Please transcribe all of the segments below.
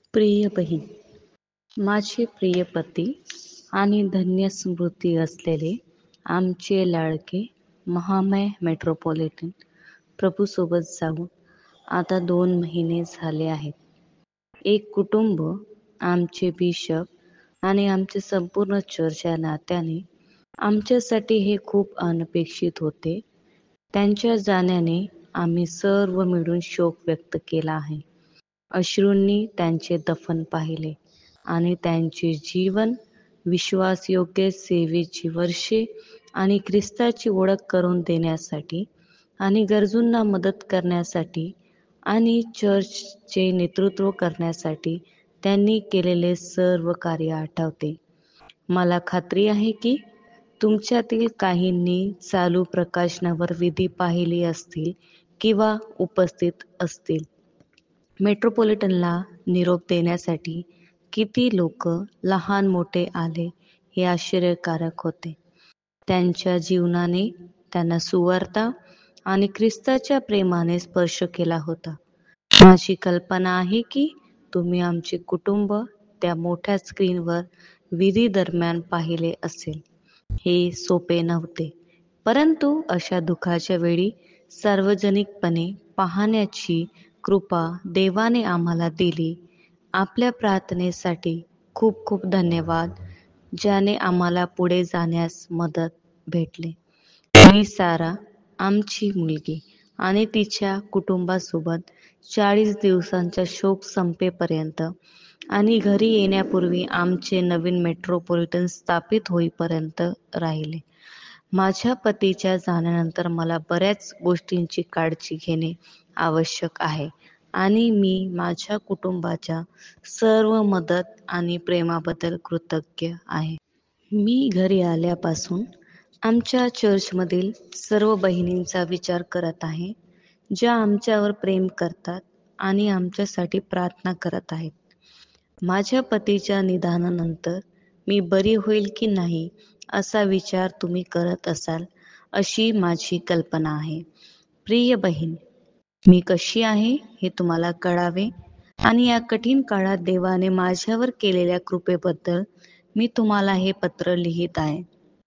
प्रिय बहीण, माझे प्रिय पती आणि धन्य स्मृती असलेले आमचे लाडके महामय मेट्रोपॉलिटन प्रभूसोबत जाऊन आता 2 महिने झाले आहेत. एक कुटुंब, आमचे बिशप आणि आमचे संपूर्ण चर्च या नात्याने आमच्यासाठी हे खूप अनपेक्षित होते. त्यांच्या जाण्याने आम्ही सर्व मिळून शोक व्यक्त केला आहे. अश्रूंनी त्यांचे दफन पाहिले आणि त्यांचे जीवन, विश्वासयोग्य सेवेची वर्षे आणि ख्रिस्ताची ओळख करून देण्यासाठी आणि गरजूंना मदत करण्यासाठी आणि चर्चचे नेतृत्व करण्यासाठी त्यांनी केलेले सर्व कार्य आठवते. मला खात्री आहे की तुमच्यातील काहींनी चालू प्रकाशनावर विधी पाहिली असतील किंवा उपस्थित असतील. मेट्रोपॉलिटनला निरोप देण्यासाठी किती लोक लहान मोठे आले हे आश्चर्यकारक होते. त्यांच्या जीवनाने त्यांना सुवार्ता आणि ख्रिस्ताच्या प्रेमाने स्पर्श केला होता. माझी कल्पना आहे की तुम्ही आमचे कुटुंब त्या मोठ्या स्क्रीनवर विधी दरम्यान पाहिले असेल. हे सोपे नव्हते, परंतु अशा दुःखाच्या वेळी सार्वजनिकपणे पाहण्याची कृपा देवाने आम्हाला दिली. आपल्या प्रार्थनेसाठी खूप खूप धन्यवाद, ज्याने आम्हाला पुढे जाण्यास मदत भेटले. मी सारा, आमची मुलगी आणि तिच्या कुटुंबासोबत 40 दिवसांचा शोक संपेपर्यंत आणि घरी येण्यापूर्वी आमचे नवीन मेट्रोपॉलिटन स्थापित होईपर्यंत राहिले. माझ्या पतीच्या जाण्यानंतर मला बऱ्याच गोष्टींची काळजी घेणे आवश्यक आहे आणि मी माझ्या कुटुंबाच्या सर्व मदत आणि प्रेमाबद्दल कृतज्ञ आहे. मी घरी आल्यापासून आमच्या चर्चमधील सर्व बहिणींचा विचार करत आहे, ज्या आमच्यावर प्रेम करतात आणि आमच्यासाठी प्रार्थना करत आहेत. माझ्या पतीच्या निधनानंतर मी बरी होईल की नाही असा विचार तुम्ही करत असाल, अशी माझी कल्पना आहे. प्रिय बहीण, मी कशी आहे हे तुम्हाला कळावे आणि या कठीण काळात देवाने माझ्यावर केलेल्या कृपेबद्दल मी तुम्हाला हे पत्र लिहित आहे.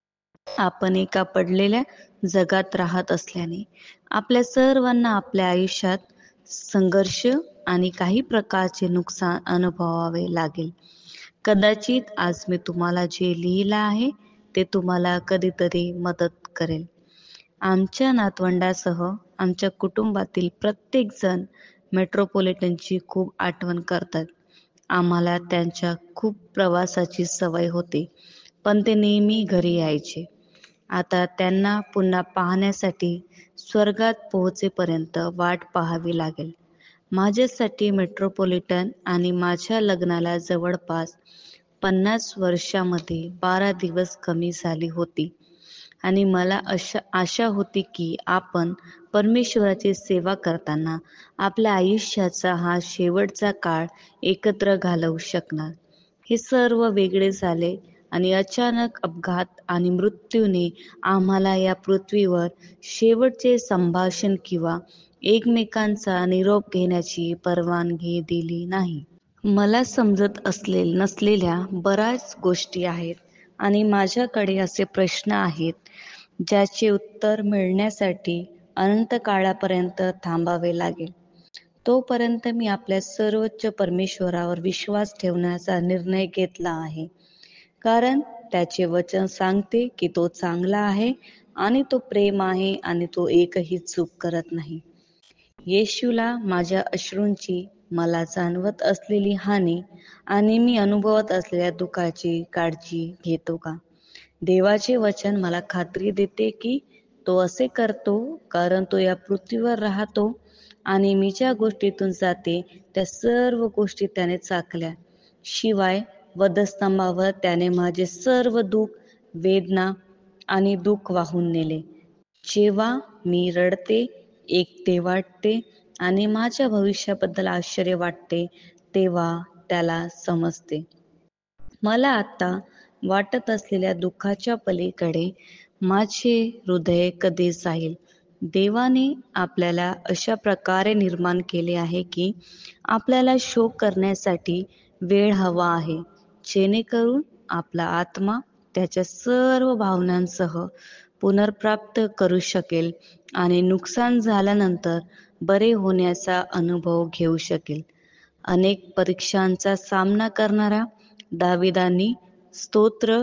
आपण एका पडलेल्या जगात राहत असल्याने आपल्या सर्वांना आपल्या आयुष्यात संघर्ष आणि काही प्रकारचे नुकसान अनुभवावे लागेल. कदाचित आज मी तुम्हाला जे लिहिलं आहे ते तुम्हाला कधीतरी मदत करेल. आमच्या नातवंडासह आमच्या कुटुंबातील प्रत्येक जण मेट्रोपॉलिटनची खूप आठवण करतात. आम्हाला त्यांच्या खूप प्रवासाची सवय होती, पण ते नेहमी घरी यायचे. आता त्यांना पुन्हा पाहण्यासाठी स्वर्गात पोहोचेपर्यंत वाट पाहावी लागेल. माझ्यासाठी मेट्रोपॉलिटन आणि माझ्या लग्नाला जवळपास 50 वर्षांमध्ये 12 दिवस कमी झाली होती आणि मला आशा होती की आपण परमेश्वराची सेवा करताना आपल्या आयुष्याचा हा शेवटचा काळ एकत्र घालवू शकणार. हे सर्व वेगळे झाले आणि अचानक अपघात आणि मृत्यूने आम्हाला या पृथ्वीवर शेवटचे संभाषण किंवा एकमेकांचा निरोप घेण्याची परवानगी दिली नाही. मला समजत नसलेल्या बऱ्याच गोष्टी आहेत आणि माझ्याकडे असे प्रश्न आहेत ज्याचे उत्तर मिळण्यासाठी अनंत काळापर्यंत थांबावे लागेल. तोपर्यंत मी आपल्या सर्वोच्च परमेश्वरावर विश्वास ठेवण्याचा निर्णय घेतला आहे, कारण त्याचे वचन सांगते की तो चांगला आहे आणि तो प्रेम आहे आणि तो एकही चूक करत नाही. येशूला माझ्या अश्रूंची, मला जाणवत असलेली हानी आणि मी अनुभवत असलेल्या दुःखाची काळजी घेतो का? देवाचे वचन मला खात्री देते की तो असे करतो, कारण तो या पृथ्वीवर राहतो आणि मी ज्या गोष्टीतून जाते त्या सर्व गोष्टी त्याने चाकल्या. शिवाय वधस्तंभावर त्याने माझे सर्व दुःख, वेदना आणि दुःख वाहून नेले. जेव्हा मी रडते, एकटे वाटते आणि माझ्या भविष्याबद्दल आश्चर्य वाटते, तेव्हा त्याला समजते. मला आता वाटत असलेल्या दुःखाच्या पलीकडे माझे हृदय कधी जाईल. देवाने आपल्याला अशा प्रकारे निर्माण केले आहे की आपल्याला शोक करण्यासाठी वेळ हवा आहे, जेणेकरून आपला आत्मा त्याच्या सर्व भावनांसह पुनर्प्राप्त करू शकेल आणि नुकसान झाल्यानंतर बरे होण्याचा अनुभव घेऊ शकेल. अनेक परीक्षांचा सामना करणाऱ्या दाविदांनी स्तोत्र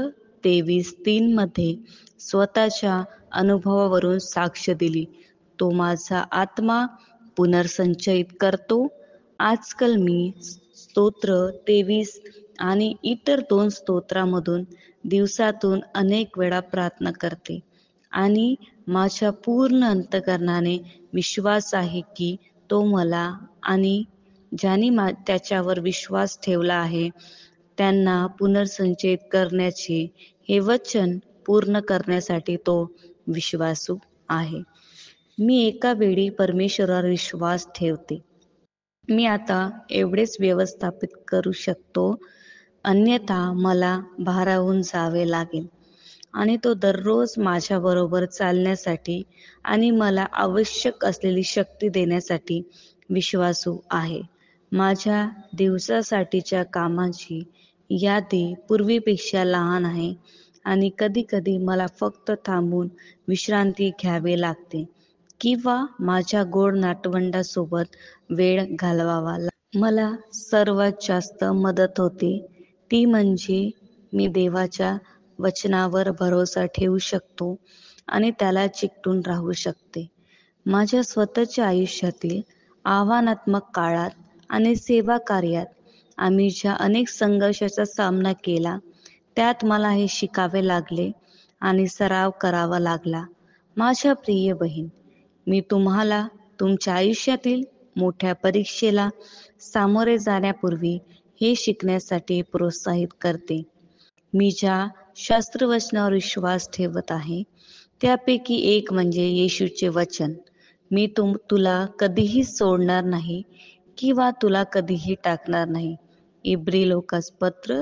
23:3 मध्ये स्वतःच्या अनुभवावरून साक्ष दिली. तो माझा आत्मा पुनर्संचयित करतो. आजकाल मी स्तोत्र 23 आणि इतर 2 स्तोत्रामधून दिवसातून अनेक वेळा प्रार्थना करते आणि माझ्या पूर्ण अंतःकरणाने विश्वास आहे की तो मला आणि ज्यांनी त्याच्यावर विश्वास ठेवला आहे त्यांना पुनर्संचयित करण्याचे हे वचन पूर्ण करण्यासाठी तो विश्वासू आहे. मी एका वेळी परमेश्वरावर विश्वास ठेवते. मी आता एवढेच व्यवस्थापित करू शकतो, अन्यथा मला भारावून जावे लागेल आणि तो दररोज माझ्याबरोबर चालण्यासाठी आणि मला आवश्यक असलेली शक्ती देण्यासाठी विश्वासू आहे. माझ्या दिवसासाठीच्या कामाची यादी पूर्वीपेक्षा लहान आहे आणि कधीकधी मला फक्त थांबून विश्रांती घ्यावी लागते किंवा माझ्या गोड नातवंडासोबत वेळ घालवावा लागतो. मला सर्वात जास्त मदत होते ती म्हणजे मी देवाच्या वचनावर भरोसा ठेवू शकतो आणि त्याला चिकटून राहू शकते. माझ्या स्वतःच्या आयुष्यातील आव्हानात्मक काळात आणि सेवा कार्यात आम्ही ज्या अनेक संघर्षाचा सामना केला त्यात मला हे शिकावे लागले आणि सराव करावा लागला. माझ्या प्रिय बहीण, मी तुम्हाला तुमच्या आयुष्यातील मोठ्या परीक्षेला सामोरे जाण्यापूर्वी हे शिकण्यासाठी प्रोत्साहित करते. मी ज्या शास्त्रवचनावर विश्वास ठेवत आहे त्यापैकी एक म्हणजे येशूचे वचन, मी तुला कधीही सोडणार नाही किंवा तुला कधीही टाकणार नाही. इब्री लोकासपत्र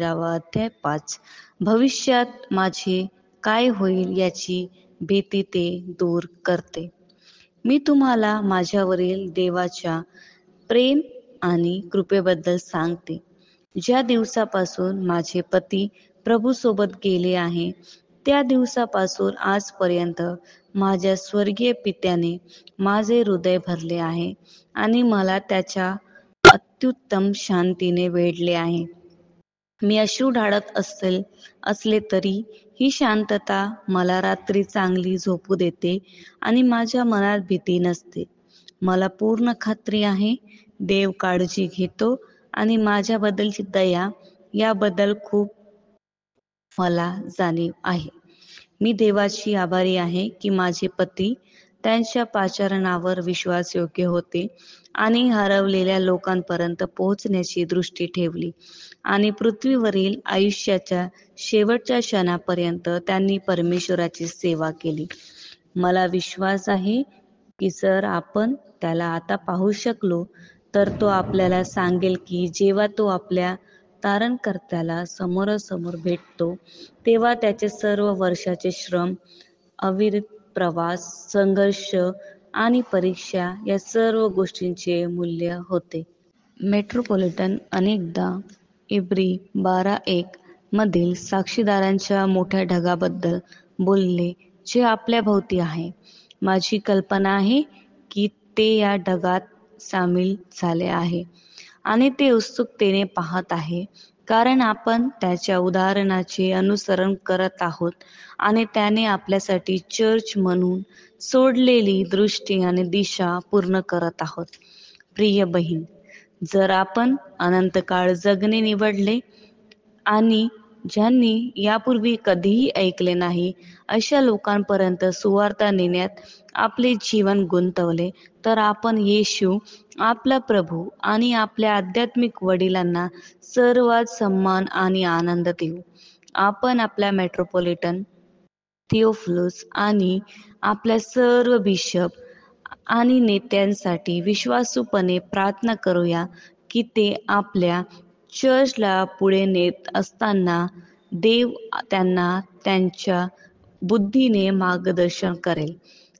13:5. भविष्यात माझे काय होईल याची भीती ते दूर करते. मी तुम्हाला माझ्यावरील देवाच्या प्रेम आणि कृपेबद्दल सांगते. ज्या दिवसापासून माझे पती प्रभूसोबत गेले आहे त्या दिवसापासून आजपर्यंत माझ्या स्वर्गीय पित्याने माझे हृदय भरले आहे आणि मला त्याच्या अत्युत्तम शांतीने वेढले आहे. मी अश्रू ढाळत असले तरी ही शांतता मला रात्री चांगली झोपू देते आणि माझ्या मनात भीती नसते. मला पूर्ण खात्री आहे देव काळजी घेतो आणि माझ्याबद्दलची दया याबद्दल खूप मला जाणीव आहे. मी देवाची आभारी आहे की माझे पती त्यांच्या पाचारणावर विश्वासयोग्य होते आणि हरवलेल्या लोकांपर्यंत पोहोचण्याची दृष्टी ठेवली आणि पृथ्वीवरील आयुष्याच्या शेवटच्या क्षणापर्यंत त्यांनी परमेश्वराची सेवा केली. मला विश्वास आहे की जर आपण त्याला आता पाहू शकलो तर तो आपल्याला सांगेल की जेव्हा तो आपल्या तारणकर्त्याला समोरासमोर भेटतो तेव्हा त्याचे सर्व वर्षाचे श्रम, अविरत प्रवास, संघर्ष आणि परीक्षा या सर्व गोष्टींचे मूल्य होते. मेट्रोपॉलिटन अनेकदा इब्री 12:1 मधील साक्षीदारांच्या मोठ्या ढगाबद्दल बोलले जे आपल्या भोवती आहे. माझी कल्पना आहे की ते या ढगात सामील झाले आहे आणि ते उत्सुकतेने पाहत आहे कारण आपण त्याच्या उदाहरणाचे अनुसरण करत आहोत आणि त्याने आपल्यासाठी चर्च म्हणून सोडलेली दृष्टी आणि दिशा पूर्ण करत आहोत. प्रिय बहीण, जर आपण अनंतकाळ जगणे निवडले आणि ज्यांनी यापूर्वी कधीही ऐकले नाही अशा लोकांपर्यंत सुवार्ता नेण्यात आपले जीवन गुंतवले तर आपण येशू, आपला प्रभू आणि आपल्या आध्यात्मिक वडिलांना सर्वात सन्मान आणि आनंद देऊ. आपण आपल्या मेट्रोपॉलिटन थिओफिलस आणि आपल्या सर्व बिशप आणि नेत्यांसाठी विश्वासूपणे प्रार्थना करूया की ते आपल्या चर्चला पुढे नेत असताना देव त्यांना त्यांच्या बुद्धीने मार्गदर्शन करेल.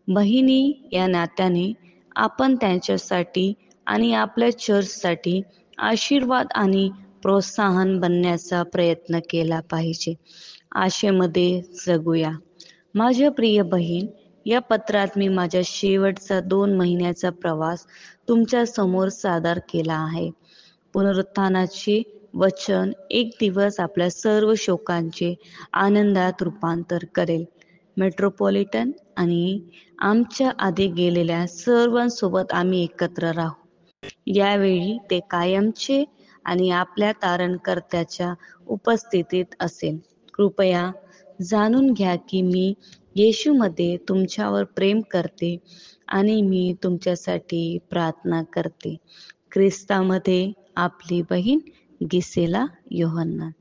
बहिणी या नात्याने आपण त्यांच्यासाठी आणि आपल्या चर्चसाठी आशीर्वाद आणि प्रोत्साहन बनण्याचा प्रयत्न केला पाहिजे. आशेमध्ये जगूया. माझ्या प्रिय बहीण, या पत्रात मी माझ्या शेवटचा 2 महिन्याचा प्रवास तुमच्या समोर सादर केला आहे. पुनरुत्थानाचे वचन एक दिवस आपल्या सर्व शोकांचे आनंदात रूपांतर करेल. मेट्रोपॉलिटन आणि आमच्या आधी गेलेल्या सर्वांसोबत आम्ही एकत्र राहू. यावेळी ते कायमचे आणि आपल्या तारणकर्त्याच्या उपस्थितीत असेल. कृपया जाणून घ्या की मी येशूमध्ये तुमच्यावर प्रेम करते आणि मी तुमच्यासाठी प्रार्थना करते. ख्रिस्तामध्ये आपली बहीण गिसेला योहन्ना.